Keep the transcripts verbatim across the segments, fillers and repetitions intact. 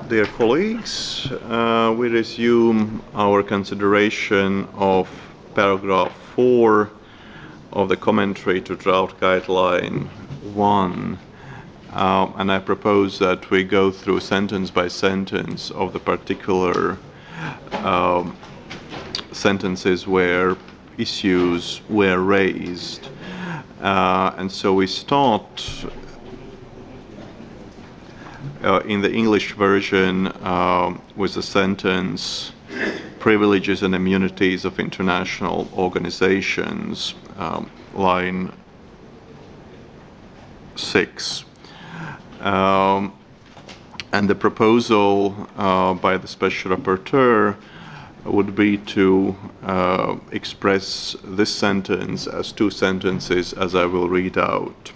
Dear colleagues, uh, we resume our consideration of paragraph four of the commentary to draft guideline one, um, and I propose that we go through sentence by sentence of the particular um, sentences where issues were raised. Uh, and so we start uh, in the English version uh, with the sentence privileges and immunities of international organizations, um, line six. Um, and the proposal uh, by the Special Rapporteur would be to uh, express this sentence as two sentences, as I will read out.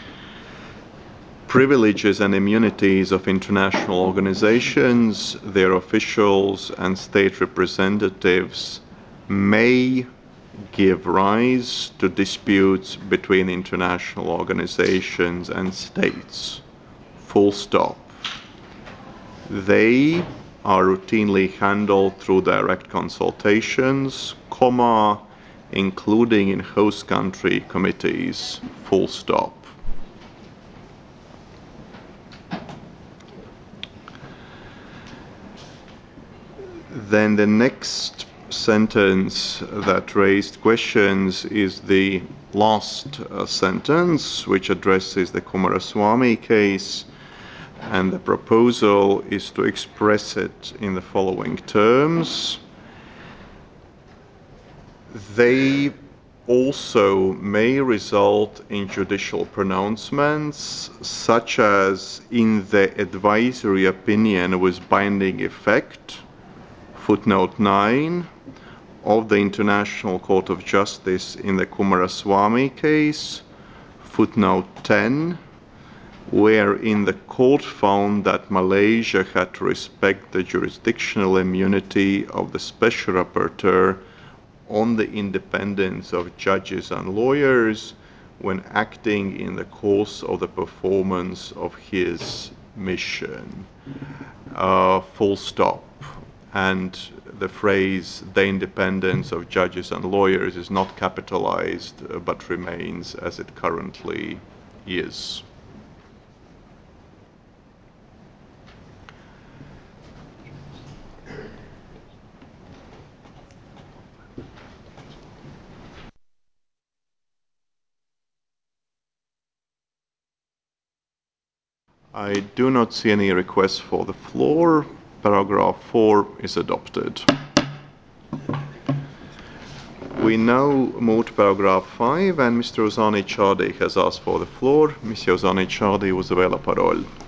Privileges and immunities of international organizations, their officials and state representatives may give rise to disputes between international organizations and states. Full stop. They are routinely handled through direct consultations, comma, including in host country committees. Full stop. Then the next sentence that raised questions is the last uh, sentence, which addresses the Coomaraswamy case, and the proposal is to express it in the following terms. They also may result in judicial pronouncements, such as in the advisory opinion with binding effect, footnote nine, of the International Court of Justice in the Coomaraswamy case, footnote ten, wherein the court found that Malaysia had to respect the jurisdictional immunity of the Special Rapporteur on the independence of judges and lawyers when acting in the course of the performance of his mission. Uh, full stop. And the phrase, the independence of judges and lawyers, is not capitalized, uh, but remains as it currently is. I do not see any requests for the floor. Paragraph four is adopted. We now move to paragraph five, and Mister Ozani Chadi has asked for the floor. Monsieur Ozani Chadi, vous avez la parole.